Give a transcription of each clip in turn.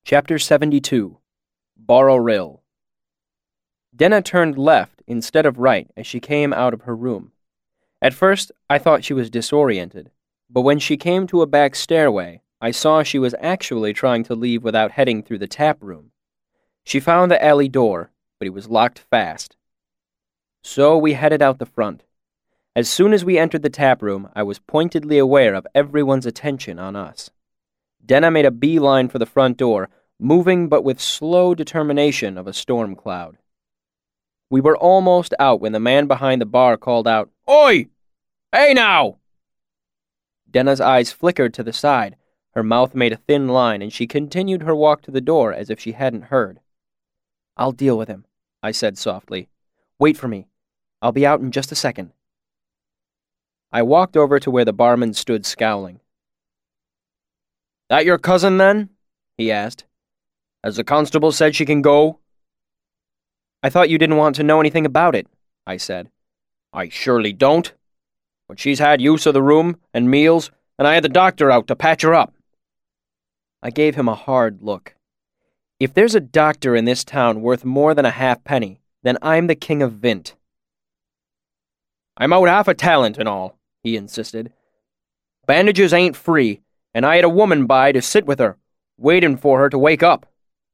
Chapter 72. Borrow-Rill. Denna turned left instead of right as she came out of her room. At first, I thought she was disoriented, but when she came to a back stairway, I saw she was actually trying to leave without heading through the tap room. She found the alley door, but it was locked fast. So we headed out the front. As soon as we entered the tap room, I was pointedly aware of everyone's attention on us. Denna made a beeline for the front door, moving but with slow determination of a storm cloud. We were almost out when the man behind the bar called out, "Oi! Hey now!" Denna's eyes flickered to the side, her mouth made a thin line, and she continued her walk to the door as if she hadn't heard. "I'll deal with him," I said softly. "Wait for me. I'll be out in just a second." I walked over to where the barman stood scowling. "That your cousin, then?" he asked. "Has the constable said she can go?" "I thought you didn't want to know anything about it," I said. "I surely don't. But she's had use of the room and meals, and I had the doctor out to patch her up." I gave him a hard look. If there's a doctor in this town worth more than a halfpenny, then I'm the king of Vint. "I'm out half a talent and all," he insisted. "Bandages ain't free, and I had a woman by to sit with her, waiting for her to wake up."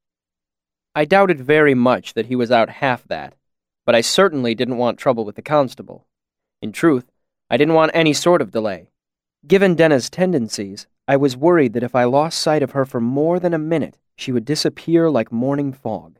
I doubted very much that he was out half that, but I certainly didn't want trouble with the constable. In truth, I didn't want any sort of delay. Given Denna's tendencies, I was worried that if I lost sight of her for more than a minute, she would disappear like morning fog.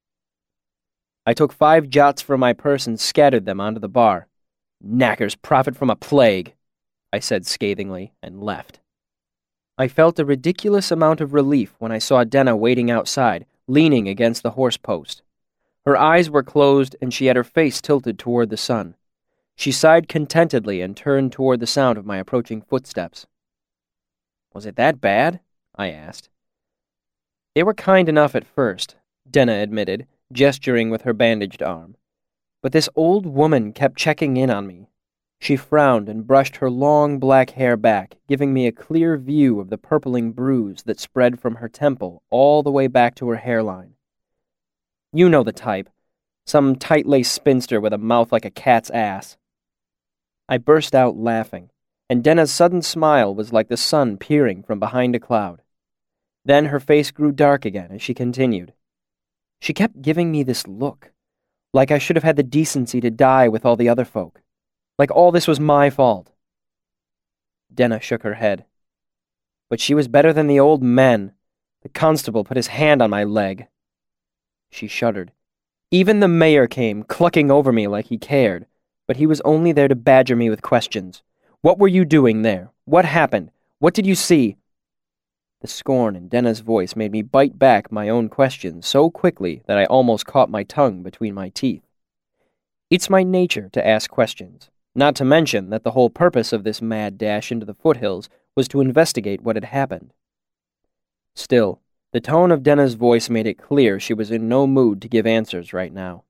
I took 5 jots from my purse and scattered them onto the bar. "Knackers profit from a plague," I said scathingly, and left. I felt a ridiculous amount of relief when I saw Denna waiting outside, leaning against the horse post. Her eyes were closed and she had her face tilted toward the sun. She sighed contentedly and turned toward the sound of my approaching footsteps. "Was it that bad?" I asked. "They were kind enough at first," Denna admitted, gesturing with her bandaged arm. "But this old woman kept checking in on me." She frowned and brushed her long black hair back, giving me a clear view of the purpling bruise that spread from her temple all the way back to her hairline. "You know the type. Some tight-laced spinster with a mouth like a cat's ass." I burst out laughing, and Denna's sudden smile was like the sun peering from behind a cloud. Then her face grew dark again as she continued. "She kept giving me this look, like I should have had the decency to die with all the other folk. Like all this was my fault." Denna shook her head. "But she was better than the old men. The constable put his hand on my leg." She shuddered. "Even the mayor came, clucking over me like he cared, but he was only there to badger me with questions. What were you doing there? What happened? What did you see?" The scorn in Denna's voice made me bite back my own questions so quickly that I almost caught my tongue between my teeth. It's my nature to ask questions, not to mention that the whole purpose of this mad dash into the foothills was to investigate what had happened. Still, the tone of Denna's voice made it clear she was in no mood to give answers right now.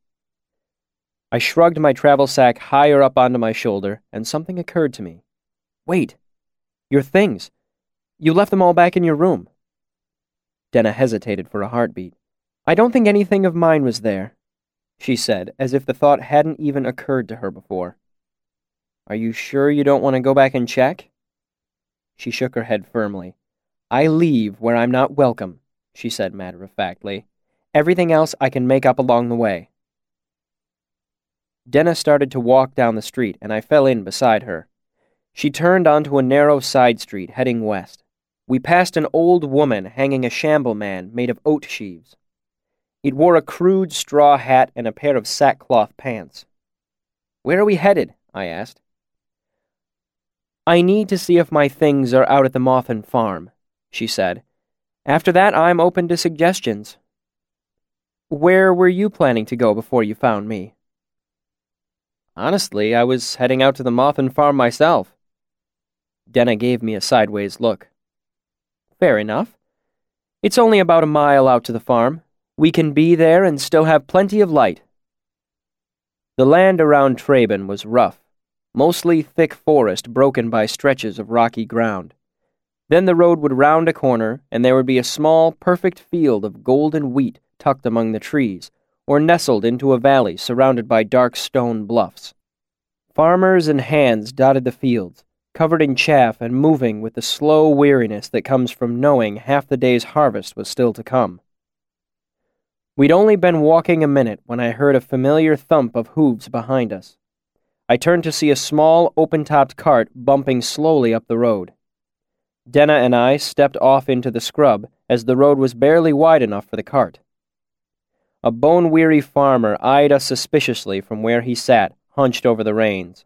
I shrugged my travel sack higher up onto my shoulder, and something occurred to me. "Wait! Your things! You left them all back in your room." Denna hesitated for a heartbeat. "I don't think anything of mine was there," she said, as if the thought hadn't even occurred to her before. "Are you sure you don't want to go back and check?" She shook her head firmly. "I leave where I'm not welcome," she said matter-of-factly. "Everything else I can make up along the way." Denna started to walk down the street, and I fell in beside her. She turned onto a narrow side street, heading west. We passed an old woman hanging a shamble man made of oat sheaves. It wore a crude straw hat and a pair of sackcloth pants. "Where are we headed?" I asked. "I need to see if my things are out at the Mothan farm," she said. "After that, I'm open to suggestions." "Where were you planning to go before you found me?" "Honestly, I was heading out to the Mothan farm myself." Denna gave me a sideways look. "Fair enough. It's only about a mile out to the farm. We can be there and still have plenty of light." The land around Traben was rough, mostly thick forest broken by stretches of rocky ground. Then the road would round a corner, and there would be a small, perfect field of golden wheat tucked among the trees, or nestled into a valley surrounded by dark stone bluffs. Farmers and hands dotted the fields, covered in chaff and moving with the slow weariness that comes from knowing half the day's harvest was still to come. We'd only been walking a minute when I heard a familiar thump of hooves behind us. I turned to see a small, open-topped cart bumping slowly up the road. Denna and I stepped off into the scrub, as the road was barely wide enough for the cart. A bone-weary farmer eyed us suspiciously from where he sat, hunched over the reins.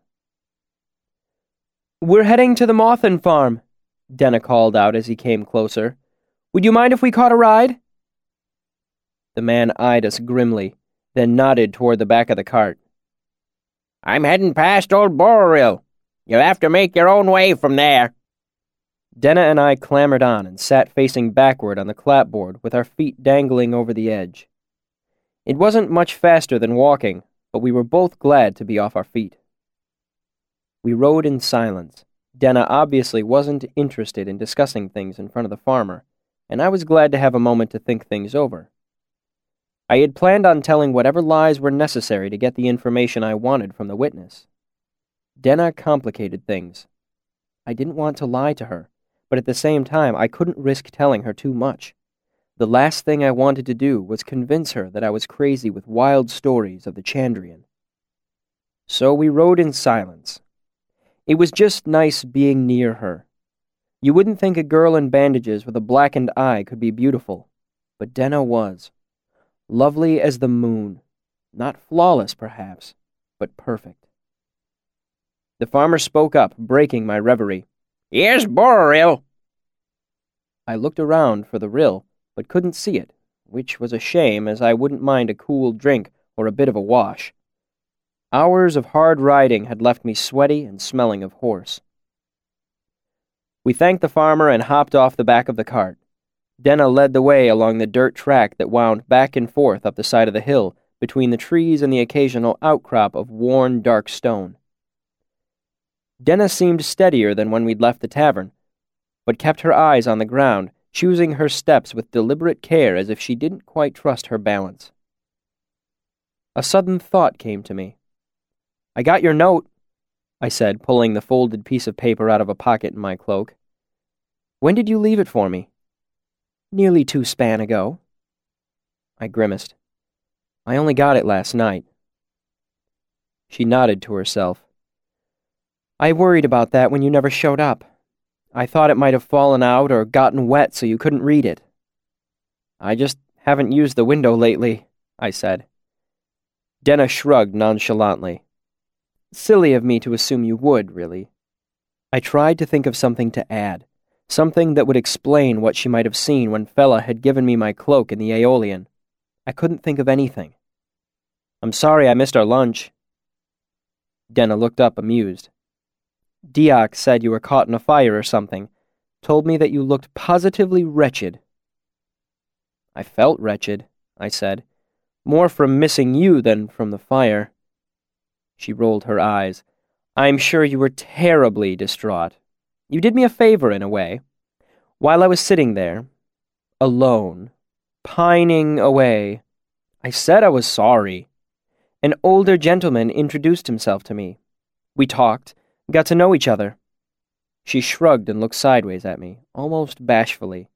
"We're heading to the Mawthen farm," Denna called out as he came closer. "Would you mind if we caught a ride?" The man eyed us grimly, then nodded toward the back of the cart. "I'm heading past old Borrill. You'll have to make your own way from there." Denna and I clambered on and sat facing backward on the clapboard with our feet dangling over the edge. It wasn't much faster than walking, but we were both glad to be off our feet. We rode in silence. Denna obviously wasn't interested in discussing things in front of the farmer, and I was glad to have a moment to think things over. I had planned on telling whatever lies were necessary to get the information I wanted from the witness. Denna complicated things. I didn't want to lie to her, but at the same time I couldn't risk telling her too much. The last thing I wanted to do was convince her that I was crazy with wild stories of the Chandrian. So we rode in silence. It was just nice being near her. You wouldn't think a girl in bandages with a blackened eye could be beautiful, but Denna was. Lovely as the moon. Not flawless, perhaps, but perfect. The farmer spoke up, breaking my reverie. "Here's Borrill." I looked around for the rill, but couldn't see it, which was a shame, as I wouldn't mind a cool drink or a bit of a wash. Hours of hard riding had left me sweaty and smelling of horse. We thanked the farmer and hopped off the back of the cart. Denna led the way along the dirt track that wound back and forth up the side of the hill, between the trees and the occasional outcrop of worn, dark stone. Denna seemed steadier than when we'd left the tavern, but kept her eyes on the ground, choosing her steps with deliberate care as if she didn't quite trust her balance. A sudden thought came to me. "I got your note," I said, pulling the folded piece of paper out of a pocket in my cloak. "When did you leave it for me?" "Nearly 2 span ago." I grimaced. "I only got it last night." She nodded to herself. "I worried about that when you never showed up. I thought it might have fallen out or gotten wet so you couldn't read it." "I just haven't used the window lately," I said. Denna shrugged nonchalantly. "Silly of me to assume you would, really." I tried to think of something to add, something that would explain what she might have seen when Fella had given me my cloak in the Aeolian. I couldn't think of anything. "I'm sorry I missed our lunch." Denna looked up, amused. "Diak said you were caught in a fire or something. Told me that you looked positively wretched." "I felt wretched," I said. "More from missing you than from the fire." She rolled her eyes. "I'm sure you were terribly distraught. You did me a favor in a way. While I was sitting there, alone, pining away, I said I was sorry. An older gentleman introduced himself to me. We talked, got to know each other." She shrugged and looked sideways at me, almost bashfully.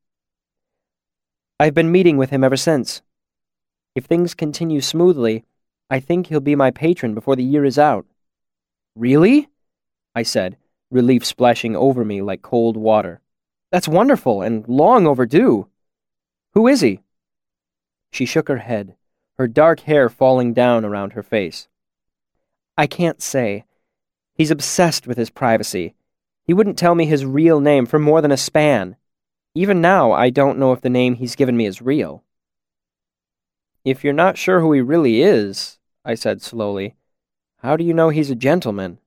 "I've been meeting with him ever since. If things continue smoothly, I think he'll be my patron before the year is out." "Really?" I said, relief splashing over me like cold water. "That's wonderful and long overdue. Who is he?" She shook her head, her dark hair falling down around her face. "I can't say. He's obsessed with his privacy. He wouldn't tell me his real name for more than a span. Even now, I don't know if the name he's given me is real." "If you're not sure who he really is," I said slowly, "how do you know he's a gentleman?"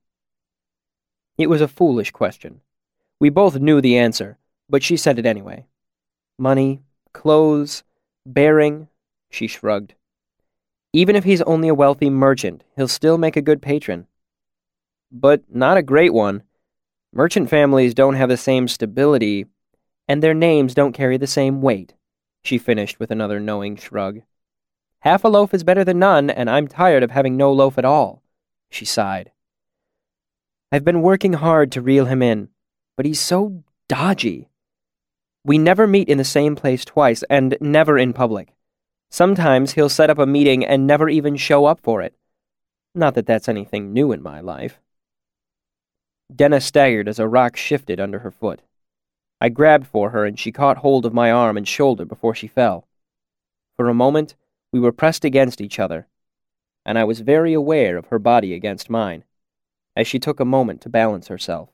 It was a foolish question. We both knew the answer, but she said it anyway. "Money, clothes, bearing," she shrugged. "Even if he's only a wealthy merchant, he'll still make a good patron." "But not a great one. Merchant families don't have the same stability. and their names don't carry the same weight," she finished with another knowing shrug. "Half a loaf is better than none, and I'm tired of having no loaf at all," she sighed. "I've been working hard to reel him in, but he's so dodgy. We never meet in the same place twice, and never in public. Sometimes he'll set up a meeting and never even show up for it. Not that that's anything new in my life." Denna staggered as a rock shifted under her foot. I grabbed for her, and she caught hold of my arm and shoulder before she fell. For a moment, we were pressed against each other, and I was very aware of her body against mine, as she took a moment to balance herself.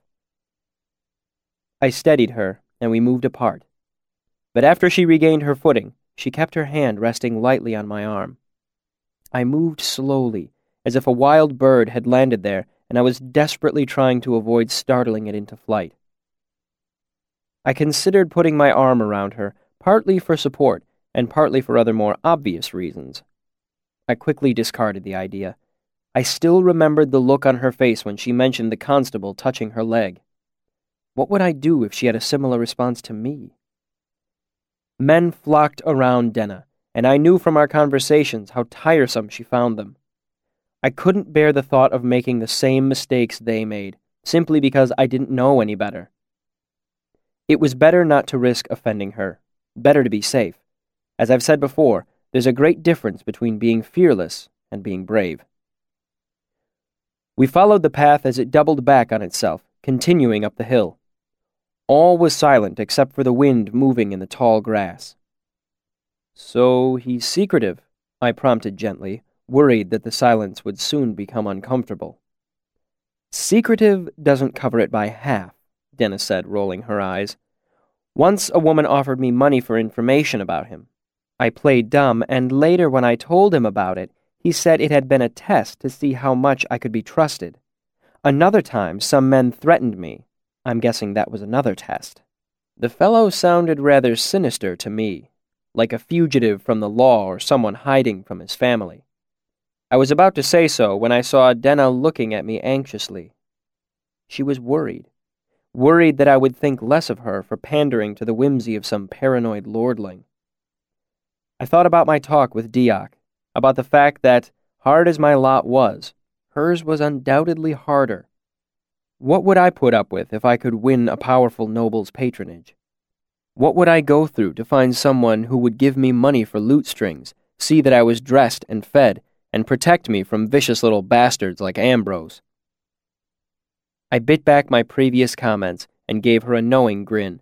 I steadied her, and we moved apart. But after she regained her footing, she kept her hand resting lightly on my arm. I moved slowly, as if a wild bird had landed there, and I was desperately trying to avoid startling it into flight. I considered putting my arm around her, partly for support, and partly for other more obvious reasons. I quickly discarded the idea. I still remembered the look on her face when she mentioned the constable touching her leg. What would I do if she had a similar response to me? Men flocked around Denna, and I knew from our conversations how tiresome she found them. I couldn't bear the thought of making the same mistakes they made, simply because I didn't know any better. It was better not to risk offending her, better to be safe. As I've said before, there's a great difference between being fearless and being brave. We followed the path as it doubled back on itself, continuing up the hill. All was silent except for the wind moving in the tall grass. "So he's secretive," I prompted gently, worried that the silence would soon become uncomfortable. "Secretive doesn't cover it by half," Denna said, rolling her eyes. "Once a woman offered me money for information about him. I played dumb, and later when I told him about it, he said it had been a test to see how much I could be trusted. Another time, some men threatened me. I'm guessing that was another test." The fellow sounded rather sinister to me, like a fugitive from the law or someone hiding from his family. I was about to say so when I saw Denna looking at me anxiously. She was worried that I would think less of her for pandering to the whimsy of some paranoid lordling. I thought about my talk with Diak, about the fact that, hard as my lot was, hers was undoubtedly harder. What would I put up with if I could win a powerful noble's patronage? What would I go through to find someone who would give me money for lute strings, see that I was dressed and fed, and protect me from vicious little bastards like Ambrose? I bit back my previous comments and gave her a knowing grin.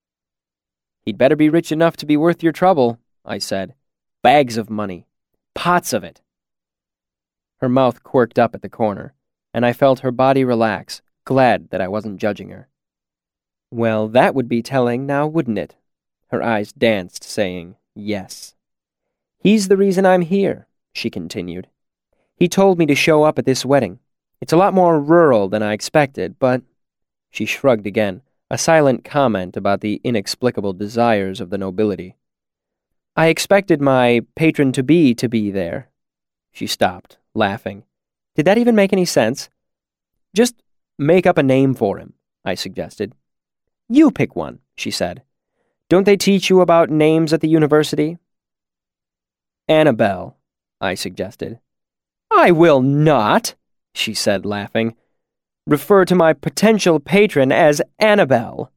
"He'd better be rich enough to be worth your trouble," I said. "Bags of money. Pots of it." Her mouth quirked up at the corner, and I felt her body relax, glad that I wasn't judging her. "Well, that would be telling now, wouldn't it?" Her eyes danced, saying, "Yes." "He's the reason I'm here," she continued. "He told me to show up at this wedding. It's a lot more rural than I expected, but—" She shrugged again, a silent comment about the inexplicable desires of the nobility. "I expected my patron-to-be to be there." She stopped, laughing. "Did that even make any sense?" "Just make up a name for him," I suggested. "You pick one," she said. "Don't they teach you about names at the university?" "Annabelle," I suggested. "I will not," she said, laughing, "refer to my potential patron as Annabelle."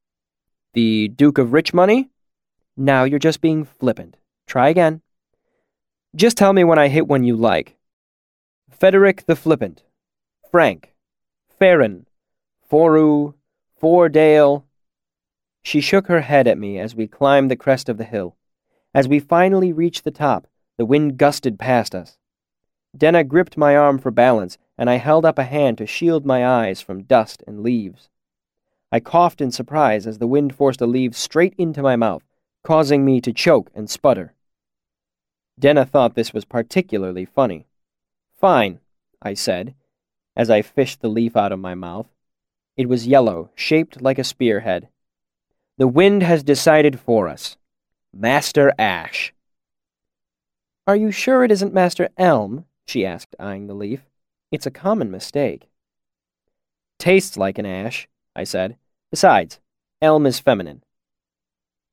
"The Duke of Richmoney?" "Now you're just being flippant. Try again." "Just tell me when I hit one you like." "Frederick the Flippant. Frank. Farron. Foru. Fordale." She shook her head at me as we climbed the crest of the hill. As we finally reached the top, the wind gusted past us. Denna gripped my arm for balance, and I held up a hand to shield my eyes from dust and leaves. I coughed in surprise as the wind forced a leaf straight into my mouth, causing me to choke and sputter. Denna thought this was particularly funny. "Fine," I said, as I fished the leaf out of my mouth. It was yellow, shaped like a spearhead. "The wind has decided for us. Master Ash." "Are you sure it isn't Master Elm?" she asked, eyeing the leaf. "It's a common mistake." "Tastes like an ash," I said. "Besides, elm is feminine."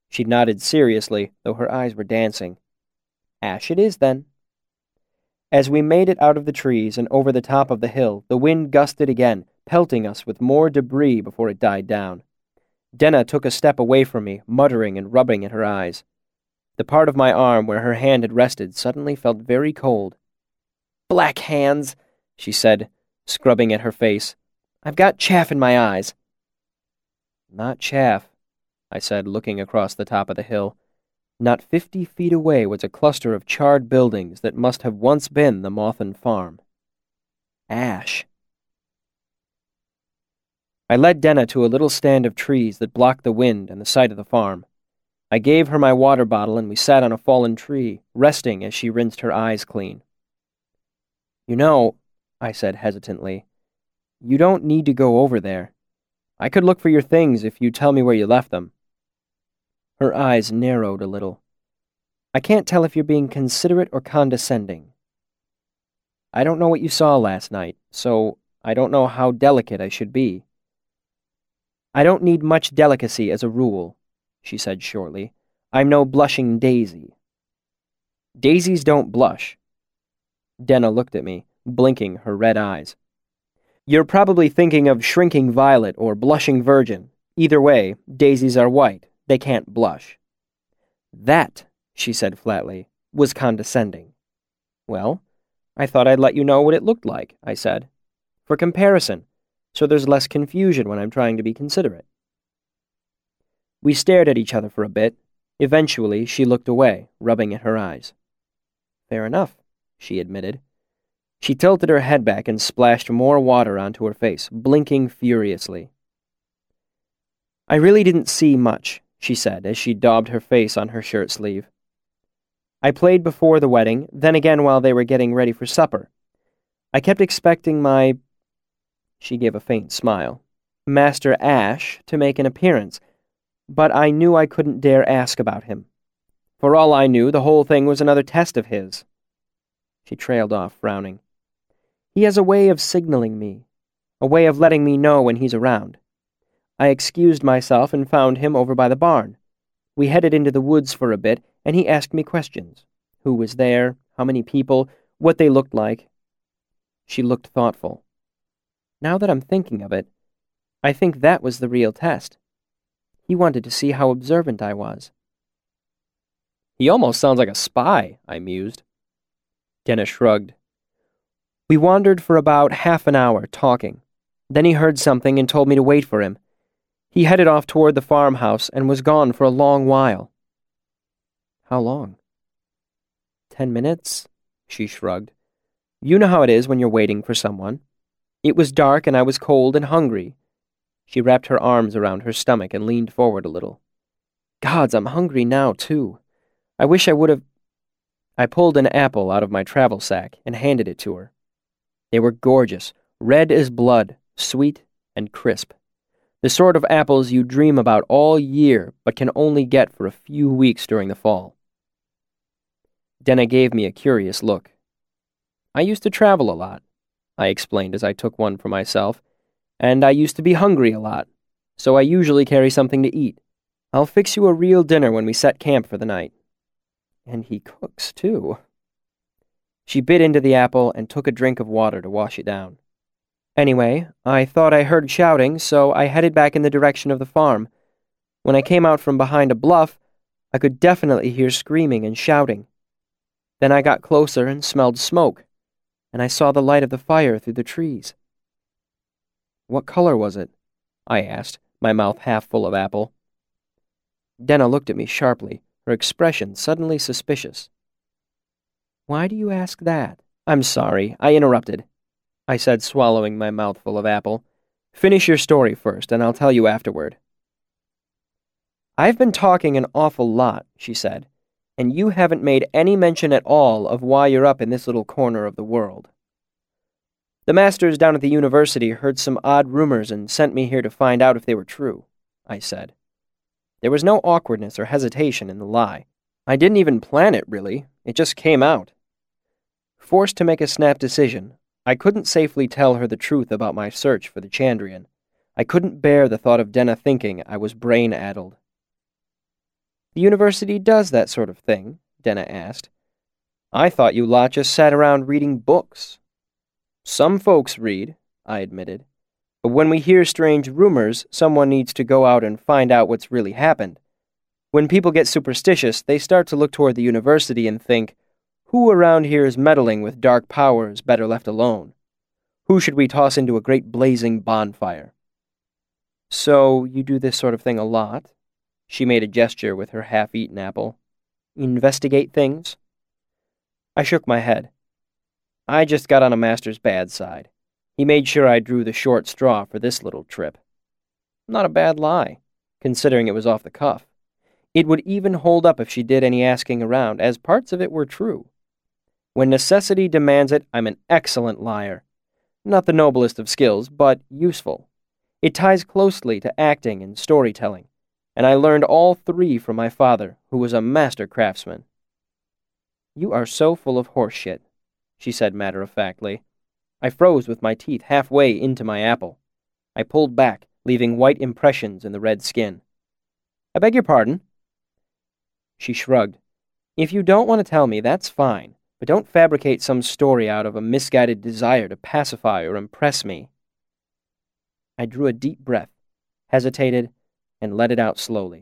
She nodded seriously, though her eyes were dancing. Ash it is, then. As we made it out of the trees and over the top of the hill, the wind gusted again, pelting us with more debris before it died down. Denna took a step away from me, muttering and rubbing at her eyes. The part of my arm where her hand had rested suddenly felt very cold. Black hands, she said, scrubbing at her face. I've got chaff in my eyes. Not chaff, I said, looking across the top of the hill. Not 50 feet away was a cluster of charred buildings that must have once been the Mawthen farm. Ash. I led Denna to a little stand of trees that blocked the wind and the sight of the farm. I gave her my water bottle and we sat on a fallen tree, resting as she rinsed her eyes clean. You know, I said hesitantly, you don't need to go over there. I could look for your things if you tell me where you left them. Her eyes narrowed a little. I can't tell if you're being considerate or condescending. I don't know what you saw last night, so I don't know how delicate I should be. I don't need much delicacy as a rule, she said shortly. I'm no blushing daisy. Daisies don't blush. Denna looked at me, blinking her red eyes. You're probably thinking of shrinking violet or blushing virgin. Either way, daisies are white. They can't blush. That, she said flatly, was condescending. Well, I thought I'd let you know what it looked like, I said. For comparison, so there's less confusion when I'm trying to be considerate. We stared at each other for a bit. Eventually, she looked away, rubbing at her eyes. Fair enough, she admitted. She tilted her head back and splashed more water onto her face, blinking furiously. I really didn't see much, she said as she daubed her face on her shirt sleeve. I played before the wedding, then again while they were getting ready for supper. I kept expecting she gave a faint smile, Master Ash to make an appearance, but I knew I couldn't dare ask about him. For all I knew, the whole thing was another test of his. She trailed off, frowning. He has a way of signaling me, a way of letting me know when he's around. I excused myself and found him over by the barn. We headed into the woods for a bit, and he asked me questions. Who was there, how many people, what they looked like. She looked thoughtful. Now that I'm thinking of it, I think that was the real test. He wanted to see how observant I was. He almost sounds like a spy, I mused. Denna shrugged. We wandered for about half an hour, talking. Then he heard something and told me to wait for him. He headed off toward the farmhouse and was gone for a long while. How long? 10 minutes, she shrugged. You know how it is when you're waiting for someone. It was dark and I was cold and hungry. She wrapped her arms around her stomach and leaned forward a little. Gods, I'm hungry now, too. I wish I would have... I pulled an apple out of my travel sack and handed it to her. They were gorgeous, red as blood, sweet and crisp. The sort of apples you dream about all year but can only get for a few weeks during the fall. Denna gave me a curious look. I used to travel a lot, I explained as I took one for myself, and I used to be hungry a lot, so I usually carry something to eat. I'll fix you a real dinner when we set camp for the night. And he cooks, too. She bit into the apple and took a drink of water to wash it down. Anyway, I thought I heard shouting, so I headed back in the direction of the farm. When I came out from behind a bluff, I could definitely hear screaming and shouting. Then I got closer and smelled smoke, and I saw the light of the fire through the trees. What color was it? I asked, my mouth half full of apple. Denna looked at me sharply, her expression suddenly suspicious. Why do you ask that? I'm sorry, I interrupted, I said, swallowing my mouthful of apple. Finish your story first, and I'll tell you afterward. I've been talking an awful lot, she said, and you haven't made any mention at all of why you're up in this little corner of the world. The masters down at the university heard some odd rumors and sent me here to find out if they were true, I said. There was no awkwardness or hesitation in the lie. I didn't even plan it, really. It just came out. Forced to make a snap decision, I couldn't safely tell her the truth about my search for the Chandrian. I couldn't bear the thought of Denna thinking I was brain-addled. The university does that sort of thing, Denna asked. I thought you lot just sat around reading books. Some folks read, I admitted. But when we hear strange rumors, someone needs to go out and find out what's really happened. When people get superstitious, they start to look toward the university and think, who around here is meddling with dark powers better left alone? Who should we toss into a great blazing bonfire? So you do this sort of thing a lot? She made a gesture with her half-eaten apple. Investigate things? I shook my head. I just got on a master's bad side. He made sure I drew the short straw for this little trip. Not a bad lie, considering it was off the cuff. It would even hold up if she did any asking around, as parts of it were true. When necessity demands it, I'm an excellent liar. Not the noblest of skills, but useful. It ties closely to acting and storytelling, and I learned all three from my father, who was a master craftsman. You are so full of horse shit, she said matter-of-factly. I froze with my teeth halfway into my apple. I pulled back, leaving white impressions in the red skin. I beg your pardon? She shrugged. If you don't want to tell me, that's fine, but don't fabricate some story out of a misguided desire to pacify or impress me. I drew a deep breath, hesitated, and let it out slowly.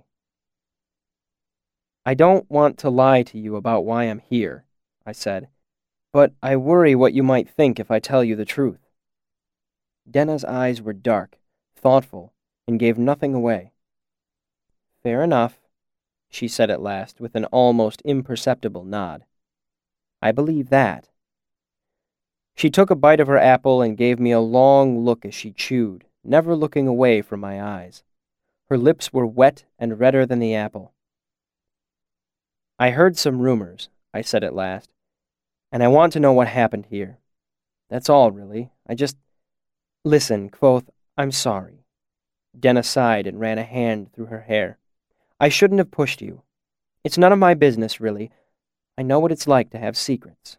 I don't want to lie to you about why I'm here, I said, but I worry what you might think if I tell you the truth. Denna's eyes were dark, thoughtful, and gave nothing away. Fair enough, she said at last with an almost imperceptible nod. I believe that. She took a bite of her apple and gave me a long look as she chewed, never looking away from my eyes. Her lips were wet and redder than the apple. I heard some rumors, I said at last, and I want to know what happened here. That's all, really. Listen, Kvothe, I'm sorry. Denna sighed and ran a hand through her hair. I shouldn't have pushed you. It's none of my business, really. I know what it's like to have secrets.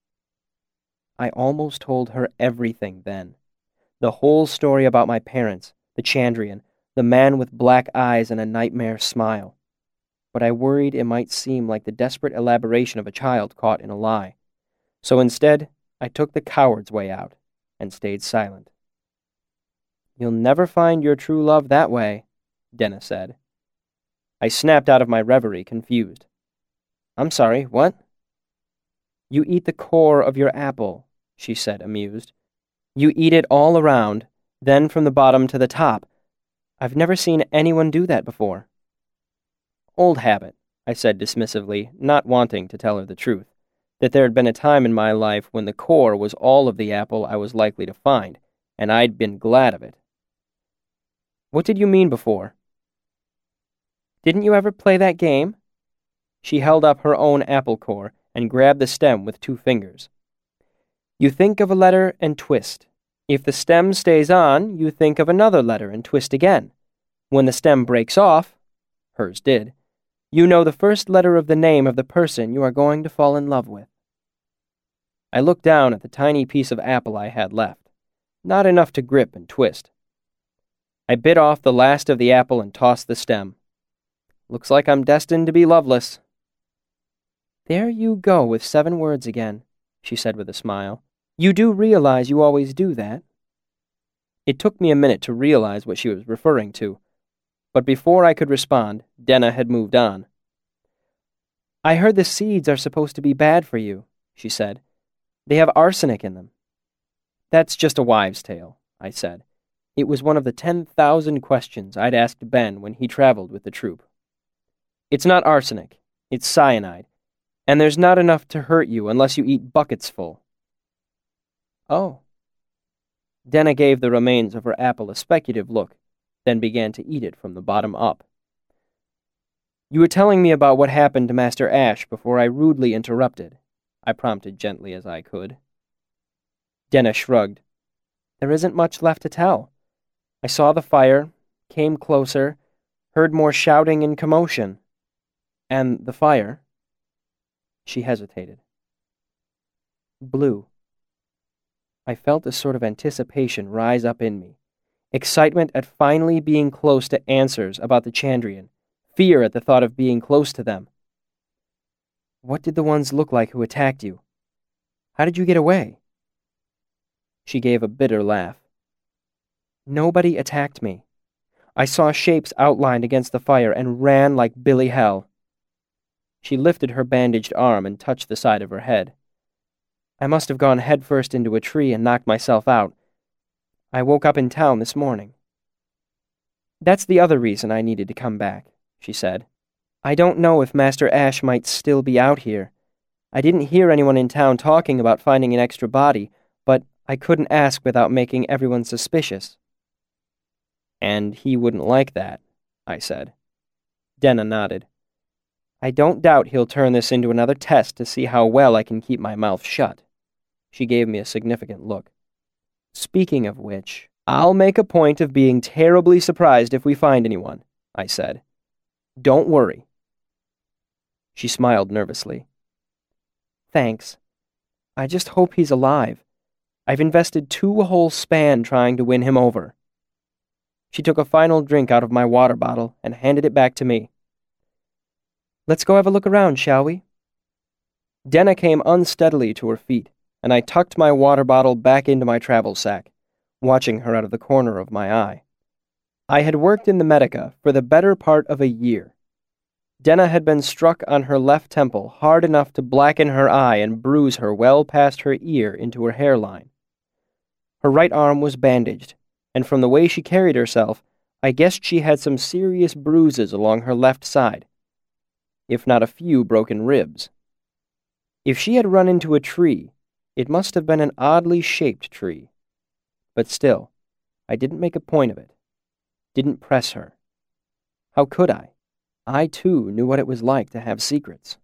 I almost told her everything then. The whole story about my parents, the Chandrian, the man with black eyes and a nightmare smile. But I worried it might seem like the desperate elaboration of a child caught in a lie. So instead, I took the coward's way out and stayed silent. You'll never find your true love that way, Denna said. I snapped out of my reverie, confused. I'm sorry, what? You eat the core of your apple, she said, amused. You eat it all around, then from the bottom to the top. I've never seen anyone do that before. Old habit, I said dismissively, not wanting to tell her the truth, that there had been a time in my life when the core was all of the apple I was likely to find, and I'd been glad of it. What did you mean before? Didn't you ever play that game? She held up her own apple core and grabbed the stem with 2 fingers. You think of a letter and twist. If the stem stays on, you think of another letter and twist again. When the stem breaks off, hers did, you know the first letter of the name of the person you are going to fall in love with. I looked down at the tiny piece of apple I had left, not enough to grip and twist. I bit off the last of the apple and tossed the stem. Looks like I'm destined to be loveless. There you go with 7 words again, she said with a smile. You do realize you always do that? It took me a minute to realize what she was referring to, but before I could respond, Denna had moved on. I heard the seeds are supposed to be bad for you, she said. They have arsenic in them. That's just a wives' tale, I said. It was one of the 10,000 questions I'd asked Ben when he traveled with the troop. It's not arsenic, it's cyanide, and there's not enough to hurt you unless you eat buckets full. Oh. Denna gave the remains of her apple a speculative look, then began to eat it from the bottom up. You were telling me about what happened to Master Ash before I rudely interrupted, I prompted gently as I could. Denna shrugged. There isn't much left to tell. I saw the fire, came closer, heard more shouting and commotion. And the fire. She hesitated. Blue. I felt a sort of anticipation rise up in me. Excitement at finally being close to answers about the Chandrian, fear at the thought of being close to them. What did the ones look like who attacked you? How did you get away? She gave a bitter laugh. Nobody attacked me. I saw shapes outlined against the fire and ran like Billy Hell. She lifted her bandaged arm and touched the side of her head. I must have gone headfirst into a tree and knocked myself out. I woke up in town this morning. That's the other reason I needed to come back, she said. I don't know if Master Ash might still be out here. I didn't hear anyone in town talking about finding an extra body, but I couldn't ask without making everyone suspicious. And he wouldn't like that, I said. Denna nodded. I don't doubt he'll turn this into another test to see how well I can keep my mouth shut. She gave me a significant look. Speaking of which, I'll make a point of being terribly surprised if we find anyone, I said. Don't worry. She smiled nervously. Thanks. I just hope he's alive. I've invested 2 whole span trying to win him over. She took a final drink out of my water bottle and handed it back to me. Let's go have a look around, shall we? Denna came unsteadily to her feet, and I tucked my water bottle back into my travel sack, watching her out of the corner of my eye. I had worked in the Medica for the better part of a year. Denna had been struck on her left temple hard enough to blacken her eye and bruise her well past her ear into her hairline. Her right arm was bandaged, and from the way she carried herself, I guessed she had some serious bruises along her left side, if not a few broken ribs. If she had run into a tree, it must have been an oddly shaped tree. But still, I didn't make a point of it. Didn't press her. How could I? I, too, knew what it was like to have secrets.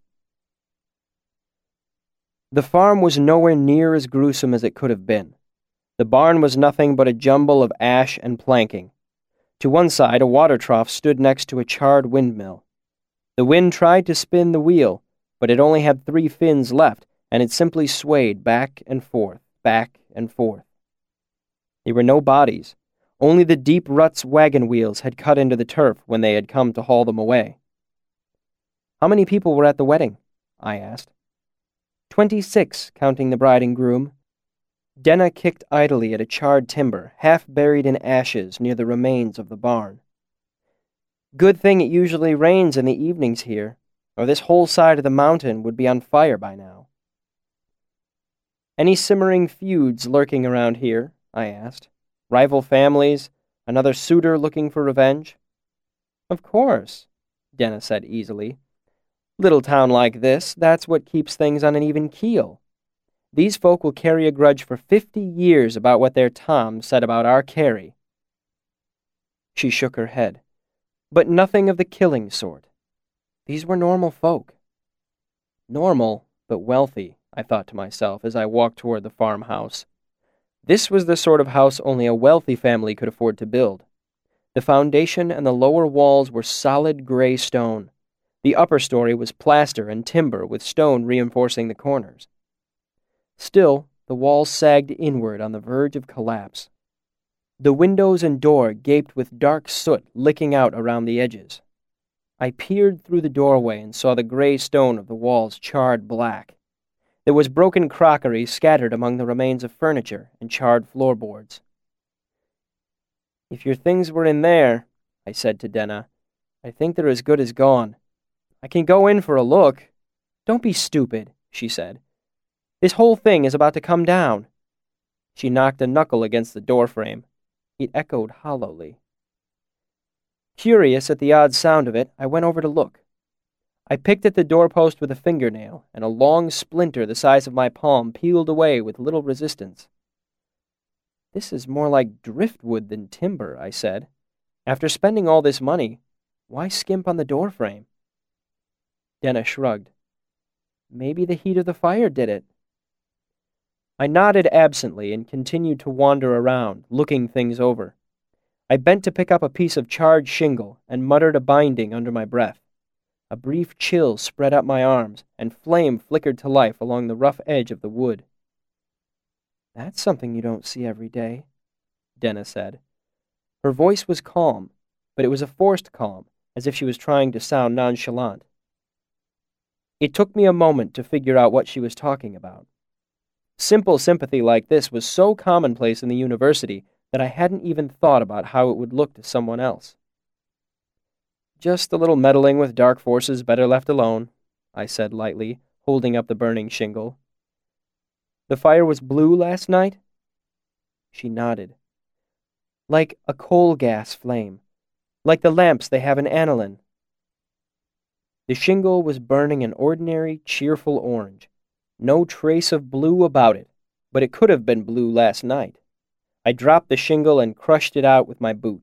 The farm was nowhere near as gruesome as it could have been. The barn was nothing but a jumble of ash and planking. To one side, a water trough stood next to a charred windmill. The wind tried to spin the wheel, but it only had 3 fins left, and it simply swayed back and forth, back and forth. There were no bodies. Only the deep ruts wagon wheels had cut into the turf when they had come to haul them away. How many people were at the wedding? I asked. 26, counting the bride and groom. Denna kicked idly at a charred timber, half buried in ashes near the remains of the barn. Good thing it usually rains in the evenings here, or this whole side of the mountain would be on fire by now. Any simmering feuds lurking around here? I asked. Rival families? Another suitor looking for revenge? Of course, Denna said easily. Little town like this, that's what keeps things on an even keel. These folk will carry a grudge for 50 years about what their Tom said about our Carrie. She shook her head. But nothing of the killing sort. These were normal folk. Normal, but wealthy, I thought to myself as I walked toward the farmhouse. This was the sort of house only a wealthy family could afford to build. The foundation and the lower walls were solid gray stone. The upper story was plaster and timber with stone reinforcing the corners. Still, the walls sagged inward on the verge of collapse. The windows and door gaped with dark soot licking out around the edges. I peered through the doorway and saw the gray stone of the walls charred black. There was broken crockery scattered among the remains of furniture and charred floorboards. If your things were in there, I said to Denna, I think they're as good as gone. I can go in for a look. Don't be stupid, she said. This whole thing is about to come down. She knocked a knuckle against the doorframe. It echoed hollowly. Curious at the odd sound of it, I went over to look. I picked at the doorpost with a fingernail, and a long splinter the size of my palm peeled away with little resistance. This is more like driftwood than timber, I said. After spending all this money, why skimp on the doorframe? Denna shrugged. Maybe the heat of the fire did it. I nodded absently and continued to wander around, looking things over. I bent to pick up a piece of charred shingle and muttered a binding under my breath. A brief chill spread up my arms, and flame flickered to life along the rough edge of the wood. That's something you don't see every day, Denna said. Her voice was calm, but it was a forced calm, as if she was trying to sound nonchalant. It took me a moment to figure out what she was talking about. Simple sympathy like this was so commonplace in the university that I hadn't even thought about how it would look to someone else. "Just a little meddling with dark forces better left alone," I said lightly, holding up the burning shingle. "The fire was blue last night?" She nodded. "Like a coal gas flame. Like the lamps they have in Annalyn." The shingle was burning an ordinary, cheerful orange. No trace of blue about it, but it could have been blue last night. I dropped the shingle and crushed it out with my boot.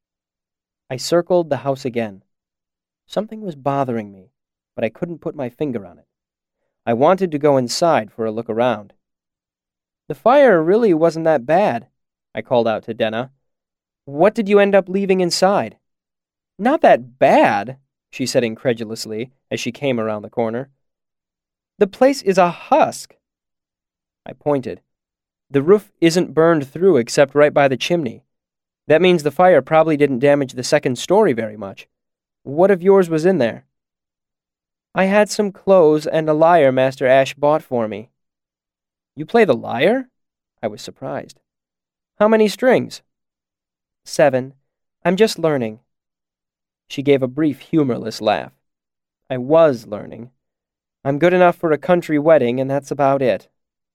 I circled the house again. Something was bothering me, but I couldn't put my finger on it. I wanted to go inside for a look around. "The fire really wasn't that bad," I called out to Denna. "What did you end up leaving inside?" "Not that bad," she said incredulously as she came around the corner. "The place is a husk." I pointed. "The roof isn't burned through except right by the chimney. That means the fire probably didn't damage the second story very much. What of yours was in there?" "I had some clothes and a lyre Master Ash bought for me." "You play the lyre?" I was surprised. "How many strings?" "7. I'm just learning." She gave a brief, humorless laugh. "I was learning. I'm good enough for a country wedding, and that's about it."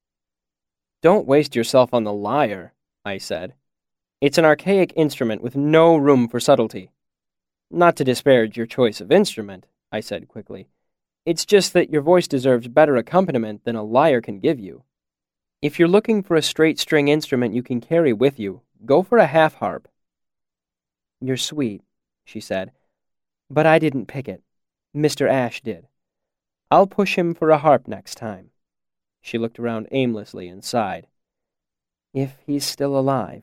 "Don't waste yourself on the lyre," I said. "It's an archaic instrument with no room for subtlety." "Not to disparage your choice of instrument," I said quickly. "It's just that your voice deserves better accompaniment than a lyre can give you. If you're looking for a straight-string instrument you can carry with you, go for a half-harp." "You're sweet," she said, "but I didn't pick it. Mr. Ash did. I'll push him for a harp next time." She looked around aimlessly and sighed. "If he's still alive."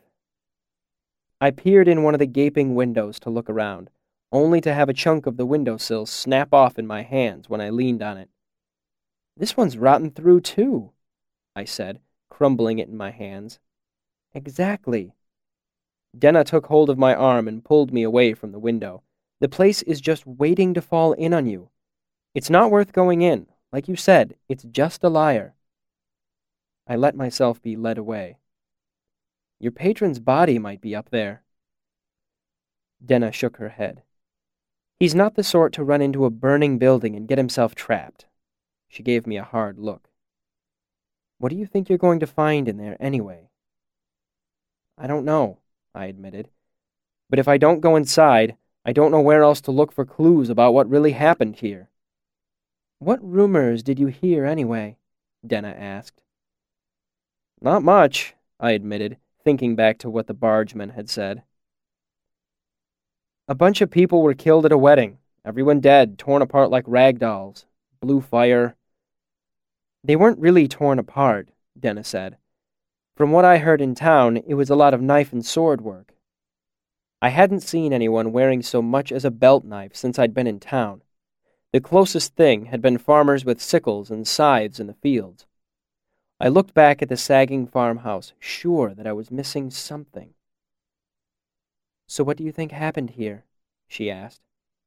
I peered in one of the gaping windows to look around, only to have a chunk of the windowsill snap off in my hands when I leaned on it. "This one's rotten through, too," I said, crumbling it in my hands. "Exactly." Denna took hold of my arm and pulled me away from the window. "The place is just waiting to fall in on you. It's not worth going in. Like you said, it's just a lyre." I let myself be led away. "Your patron's body might be up there." Denna shook her head. "He's not the sort to run into a burning building and get himself trapped." She gave me a hard look. "What do you think you're going to find in there anyway?" "I don't know," I admitted. "But if I don't go inside, I don't know where else to look for clues about what really happened here." "What rumors did you hear anyway?" Denna asked. "Not much," I admitted, thinking back to what the bargeman had said. "A bunch of people were killed at a wedding. Everyone dead, torn apart like rag dolls. Blue fire." "They weren't really torn apart," Denna said. "From what I heard in town, it was a lot of knife and sword work. I hadn't seen anyone wearing so much as a belt knife since I'd been in town. The closest thing had been farmers with sickles and scythes in the fields. I looked back at the sagging farmhouse, sure that I was missing something." "So what do you think happened here?" she asked.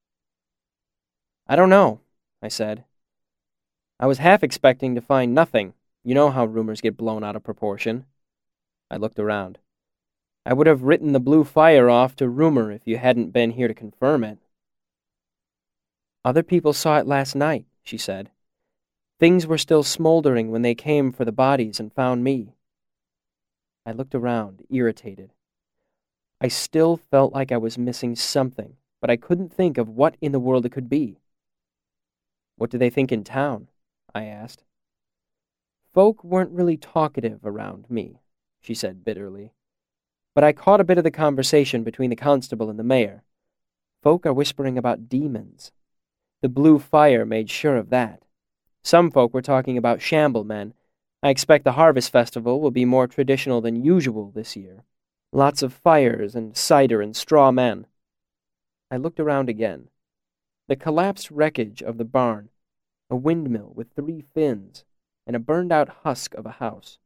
"I don't know," I said. "I was half expecting to find nothing. You know how rumors get blown out of proportion." I looked around. "I would have written the blue fire off to rumor if you hadn't been here to confirm it." "Other people saw it last night," she said. "Things were still smoldering when they came for the bodies and found me." I looked around, irritated. I still felt like I was missing something, but I couldn't think of what in the world it could be. "What do they think in town?" I asked. "Folk weren't really talkative around me," she said bitterly. "But I caught a bit of the conversation between the constable and the mayor. Folk are whispering about demons. The blue fire made sure of that. Some folk were talking about shamble men. I expect the harvest festival will be more traditional than usual this year. Lots of fires and cider and straw men." I looked around again. The collapsed wreckage of the barn, a windmill with 3 fins, and a burned-out husk of a house.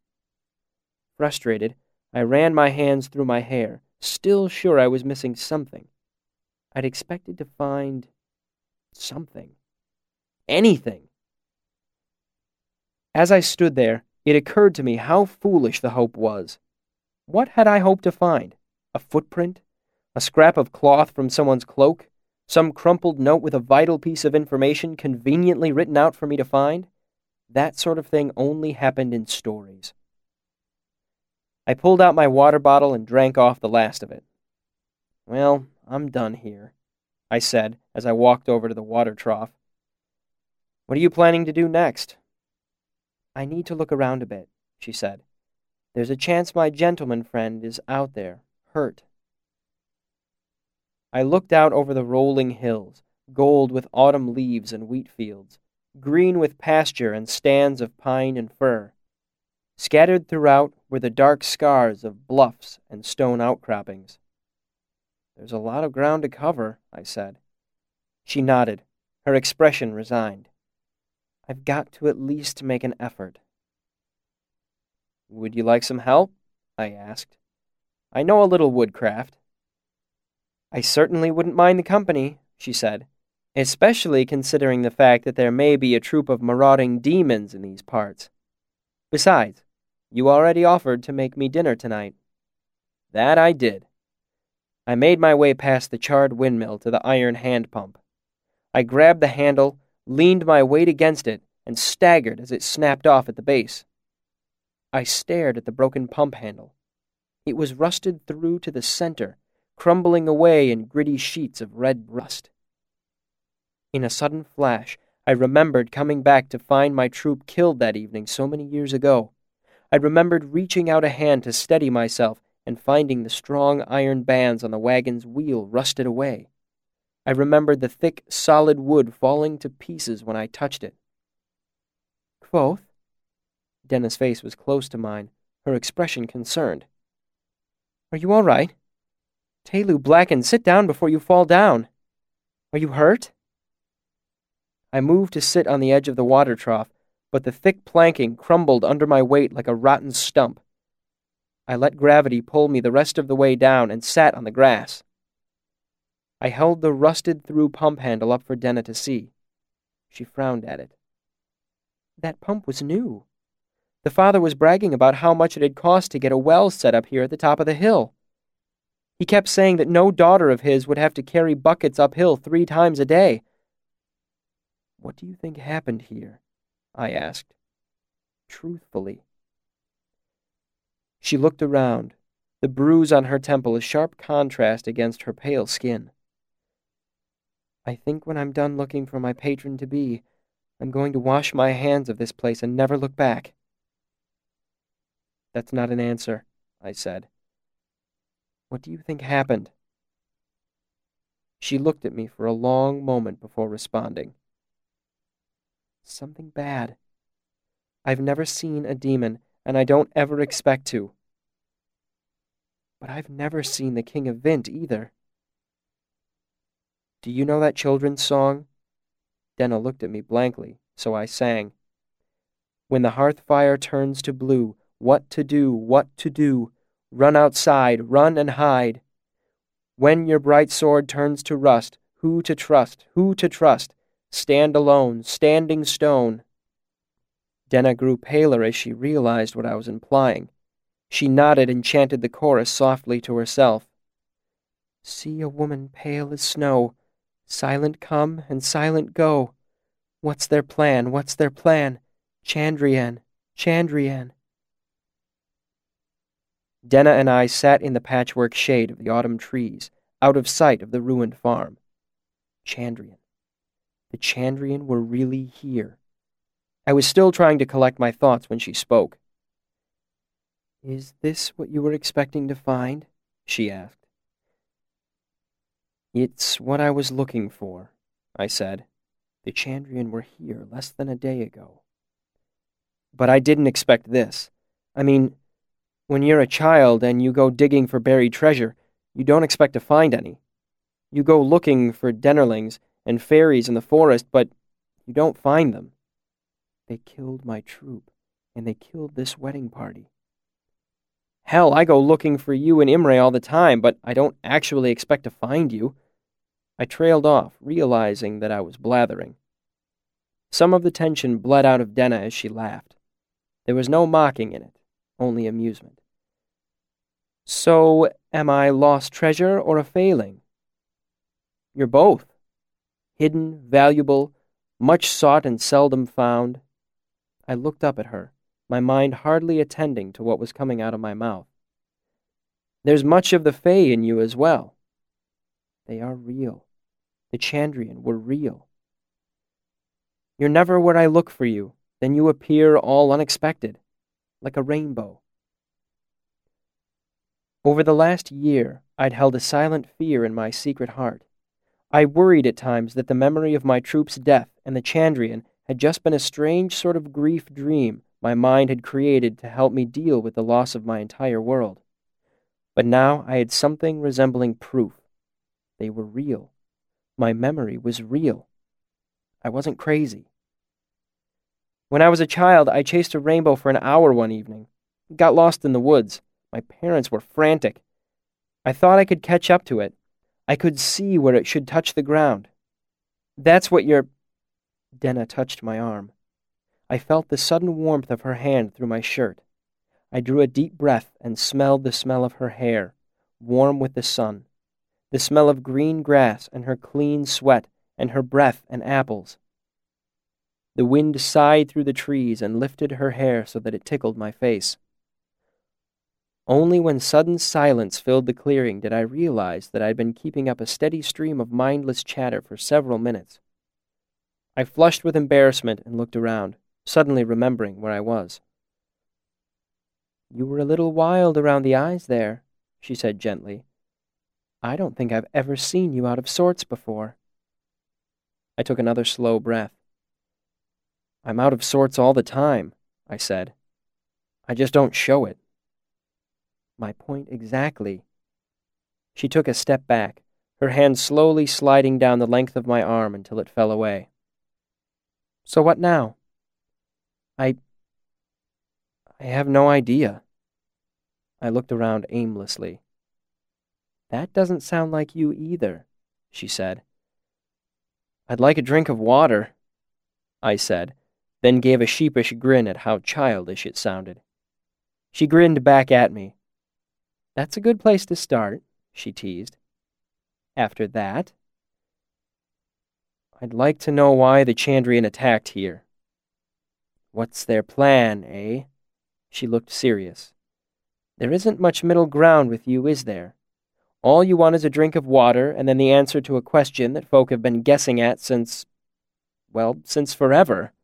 Frustrated, I ran my hands through my hair, still sure I was missing something. I'd expected to find something. Anything. As I stood there, it occurred to me how foolish the hope was. What had I hoped to find? A footprint? A scrap of cloth from someone's cloak? Some crumpled note with a vital piece of information conveniently written out for me to find? That sort of thing only happened in stories. I pulled out my water bottle and drank off the last of it. Well, I'm done here, I said as I walked over to the water trough. What are you planning to do next? I need to look around a bit, she said. There's a chance my gentleman friend is out there, hurt. I looked out over the rolling hills, gold with autumn leaves and wheat fields, green with pasture and stands of pine and fir. Scattered throughout were the dark scars of bluffs and stone outcroppings. There's a lot of ground to cover, I said. She nodded, her expression resigned. I've got to at least make an effort. Would you like some help? I asked. I know a little woodcraft. I certainly wouldn't mind the company, she said, especially considering the fact that there may be a troop of marauding demons in these parts. Besides, you already offered to make me dinner tonight. That I did. I made my way past the charred windmill to the iron hand pump. I grabbed the handle, leaned my weight against it, and staggered as it snapped off at the base. I stared at the broken pump handle. It was rusted through to the center, crumbling away in gritty sheets of red rust. In a sudden flash, I remembered coming back to find my troop killed that evening so many years ago. I remembered reaching out a hand to steady myself and finding the strong iron bands on the wagon's wheel rusted away. I remembered the thick, solid wood falling to pieces when I touched it. Kvothe? Denna's face was close to mine, her expression concerned. Are you all right? Tehlu Blacken, sit down before you fall down. Are you hurt? I moved to sit on the edge of the water trough, but the thick planking crumbled under my weight like a rotten stump. I let gravity pull me the rest of the way down and sat on the grass. I held the rusted-through pump handle up for Denna to see. She frowned at it. That pump was new. The father was bragging about how much it had cost to get a well set up here at the top of the hill. He kept saying that no daughter of his would have to carry buckets uphill 3 times a day. What do you think happened here? I asked. Truthfully. She looked around, the bruise on her temple a sharp contrast against her pale skin. I think when I'm done looking for my patron-to-be, I'm going to wash my hands of this place and never look back. That's not an answer, I said. What do you think happened? She looked at me for a long moment before responding. Something bad. I've never seen a demon, and I don't ever expect to. But I've never seen the King of Vint either. Do you know that children's song? Denna looked at me blankly, so I sang. When the hearth fire turns to blue, what to do, what to do? Run outside, run and hide. When your bright sword turns to rust, who to trust, who to trust? Stand alone, standing stone. Denna grew paler as she realized what I was implying. She nodded and chanted the chorus softly to herself. See a woman pale as snow, silent come and silent go. What's their plan, what's their plan? Chandrian, Chandrian. Denna and I sat in the patchwork shade of the autumn trees, out of sight of the ruined farm. Chandrian. The Chandrian were really here. I was still trying to collect my thoughts when she spoke. Is this what you were expecting to find? She asked. It's what I was looking for, I said. The Chandrian were here less than a day ago. But I didn't expect this. I mean, when you're a child and you go digging for buried treasure, you don't expect to find any. You go looking for Dennerlings and fairies in the forest, but you don't find them. They killed my troop, and they killed this wedding party. Hell, I go looking for you and Imre all the time, but I don't actually expect to find you. I trailed off, realizing that I was blathering. Some of the tension bled out of Denna as she laughed. There was no mocking in it, only amusement. So, am I lost treasure or a failing? You're both. Hidden, valuable, much sought and seldom found. I looked up at her, my mind hardly attending to what was coming out of my mouth. There's much of the Fae in you as well. They are real. The Chandrian were real. You're never where I look for you, then you appear all unexpected, like a rainbow. Over the last year, I'd held a silent fear in my secret heart. I worried at times that the memory of my troop's death and the Chandrian had just been a strange sort of grief dream my mind had created to help me deal with the loss of my entire world. But now I had something resembling proof. They were real. My memory was real. I wasn't crazy. When I was a child, I chased a rainbow for an hour one evening. It got lost in the woods. My parents were frantic. I thought I could catch up to it. I could see where it should touch the ground. That's what you're... Denna touched my arm. I felt the sudden warmth of her hand through my shirt. I drew a deep breath and smelled the smell of her hair, warm with the sun, the smell of green grass and her clean sweat and her breath and apples. The wind sighed through the trees and lifted her hair so that it tickled my face. Only when sudden silence filled the clearing did I realize that I'd been keeping up a steady stream of mindless chatter for several minutes. I flushed with embarrassment and looked around, suddenly remembering where I was. You were a little wild around the eyes there, she said gently. I don't think I've ever seen you out of sorts before. I took another slow breath. I'm out of sorts all the time, I said. I just don't show it. My point exactly. She took a step back, her hand slowly sliding down the length of my arm until it fell away. So what now? I have no idea. I looked around aimlessly. That doesn't sound like you either, she said. I'd like a drink of water, I said, then gave a sheepish grin at how childish it sounded. She grinned back at me. That's a good place to start, she teased. After that? I'd like to know why the Chandrian attacked here. What's their plan, eh? She looked serious. There isn't much middle ground with you, is there? All you want is a drink of water and then the answer to a question that folk have been guessing at since forever.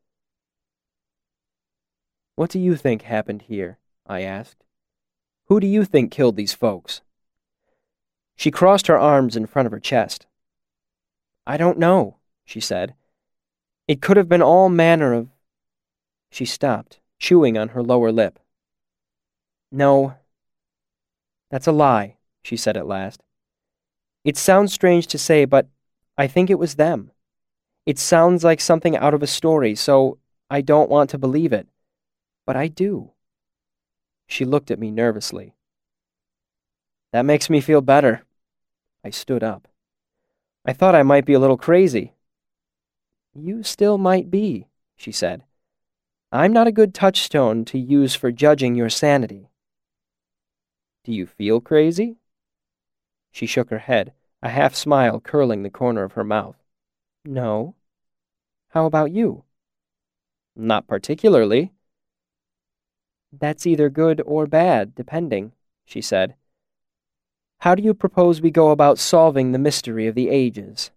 What do you think happened here? I asked. Who do you think killed these folks? She crossed her arms in front of her chest. I don't know, she said. It could have been all manner of... She stopped, chewing on her lower lip. No, that's a lie, she said at last. It sounds strange to say, but I think it was them. It sounds like something out of a story, so I don't want to believe it. But I do. She looked at me nervously. That makes me feel better. I stood up. I thought I might be a little crazy. You still might be, she said. I'm not a good touchstone to use for judging your sanity. Do you feel crazy? She shook her head, a half smile curling the corner of her mouth. No. How about you? Not particularly. That's either good or bad, depending, she said. How do you propose we go about solving the mystery of the ages?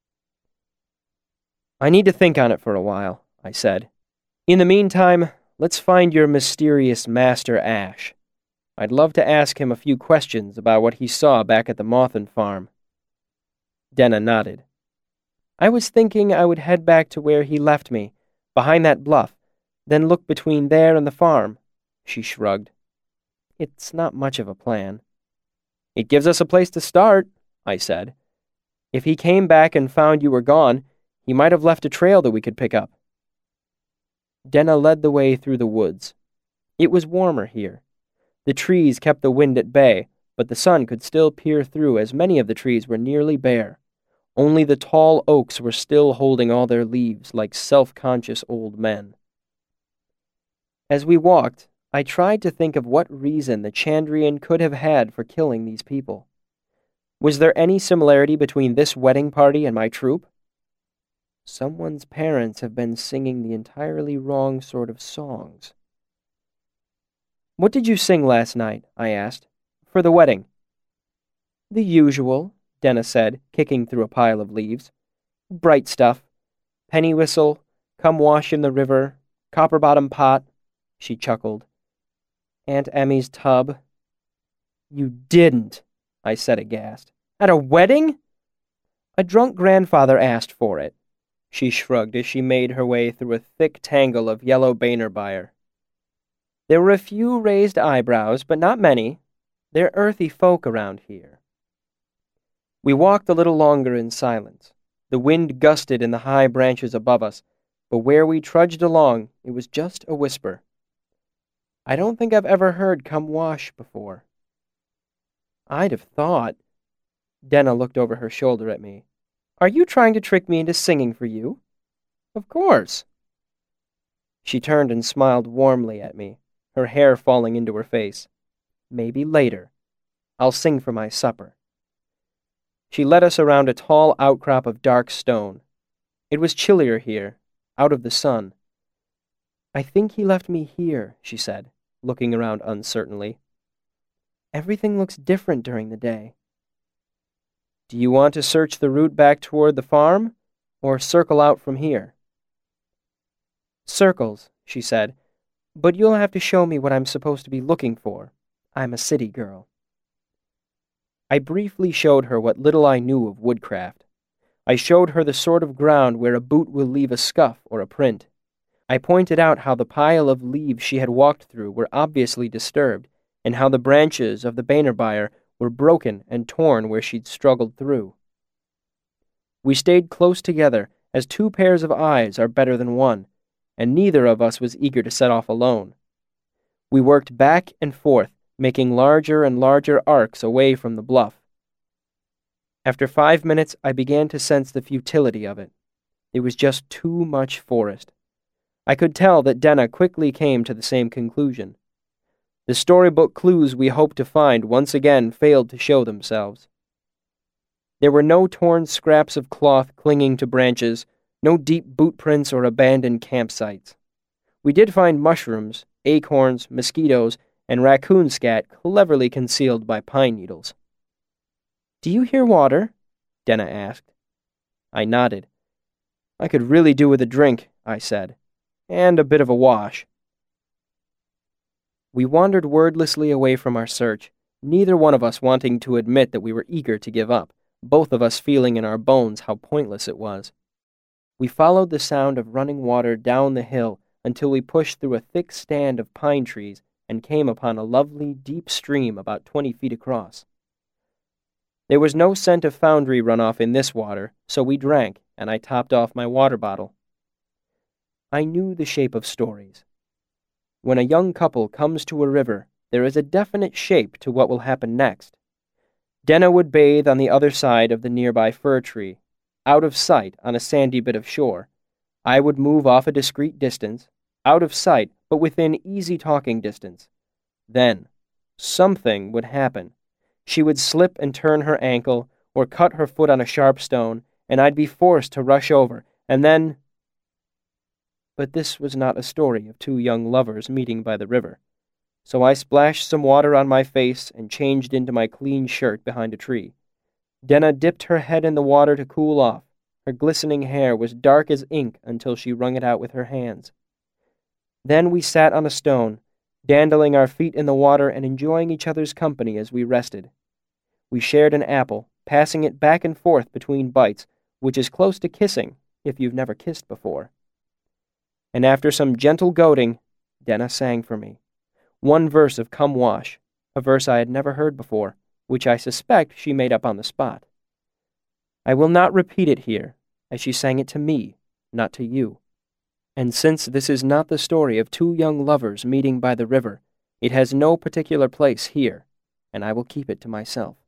I need to think on it for a while, I said. In the meantime, let's find your mysterious Master Ash. I'd love to ask him a few questions about what he saw back at the Mothin farm. Denna nodded. I was thinking I would head back to where he left me, behind that bluff, then look between there and the farm. She shrugged. It's not much of a plan. It gives us a place to start, I said. If he came back and found you were gone, he might have left a trail that we could pick up. Denna led the way through the woods. It was warmer here. The trees kept the wind at bay, but the sun could still peer through as many of the trees were nearly bare. Only the tall oaks were still holding all their leaves like self-conscious old men. As we walked, I tried to think of what reason the Chandrian could have had for killing these people. Was there any similarity between this wedding party and my troop? Someone's parents have been singing the entirely wrong sort of songs. "What did you sing last night?" I asked. "For the wedding?" "The usual," Denna said, kicking through a pile of leaves. "Bright stuff. Penny whistle, come wash in the river, copper bottom pot," she chuckled. "Aunt Emmy's tub." "You didn't," I said aghast. "At a wedding?" "A drunk grandfather asked for it," she shrugged as she made her way through a thick tangle of yellow Beinerbeier. "There were a few raised eyebrows, but not many. They're earthy folk around here." We walked a little longer in silence. The wind gusted in the high branches above us, but where we trudged along, it was just a whisper. I don't think I've ever heard "Come Wash" before. I'd have thought. Denna looked over her shoulder at me. "Are you trying to trick me into singing for you?" "Of course." She turned and smiled warmly at me, her hair falling into her face. "Maybe later. I'll sing for my supper." She led us around a tall outcrop of dark stone. It was chillier here, out of the sun. "I think he left me here," she said, looking around uncertainly. "Everything looks different during the day." "Do you want to search the route back toward the farm, or circle out from here?" "Circles," she said, "but you'll have to show me what I'm supposed to be looking for. I'm a city girl." I briefly showed her what little I knew of woodcraft. I showed her the sort of ground where a boot will leave a scuff or a print. I pointed out how the pile of leaves she had walked through were obviously disturbed, and how the branches of the Beinerbeier were broken and torn where she'd struggled through. We stayed close together, as two pairs of eyes are better than one, and neither of us was eager to set off alone. We worked back and forth, making larger and larger arcs away from the bluff. After 5 minutes, I began to sense the futility of it. It was just too much forest. I could tell that Denna quickly came to the same conclusion. The storybook clues we hoped to find once again failed to show themselves. There were no torn scraps of cloth clinging to branches, no deep boot prints or abandoned campsites. We did find mushrooms, acorns, mosquitoes, and raccoon scat cleverly concealed by pine needles. "Do you hear water?" Denna asked. I nodded. "I could really do with a drink," I said, "and a bit of a wash." We wandered wordlessly away from our search, neither one of us wanting to admit that we were eager to give up, both of us feeling in our bones how pointless it was. We followed the sound of running water down the hill until we pushed through a thick stand of pine trees and came upon a lovely, deep stream about 20 feet across. There was no scent of foundry runoff in this water, so we drank, and I topped off my water bottle. I knew the shape of stories. When a young couple comes to a river, there is a definite shape to what will happen next. Denna would bathe on the other side of the nearby fir tree, out of sight on a sandy bit of shore. I would move off a discreet distance, out of sight but within easy talking distance. Then, something would happen. She would slip and turn her ankle, or cut her foot on a sharp stone, and I'd be forced to rush over, and then... But this was not a story of two young lovers meeting by the river. So I splashed some water on my face and changed into my clean shirt behind a tree. Denna dipped her head in the water to cool off. Her glistening hair was dark as ink until she wrung it out with her hands. Then we sat on a stone, dandling our feet in the water and enjoying each other's company as we rested. We shared an apple, passing it back and forth between bites, which is close to kissing if you've never kissed before. And after some gentle goading, Denna sang for me. One verse of Come Wash, a verse I had never heard before, which I suspect she made up on the spot. I will not repeat it here, as she sang it to me, not to you. And since this is not the story of two young lovers meeting by the river, it has no particular place here, and I will keep it to myself.